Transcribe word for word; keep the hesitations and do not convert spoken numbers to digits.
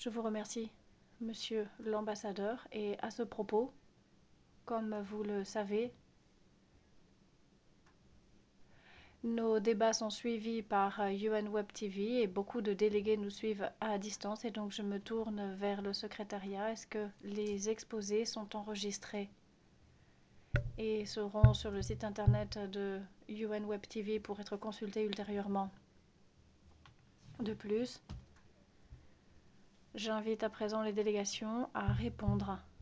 Je vous remercie, monsieur l'ambassadeur, et à ce propos, comme vous le savez, nos débats sont suivis par U N Web T V et beaucoup de délégués nous suivent à distance et donc je me tourne vers le secrétariat. Est-ce que les exposés sont enregistrés et seront sur le site internet de U N Web T V pour être consultés ultérieurement? De plus, j'invite à présent les délégations à répondre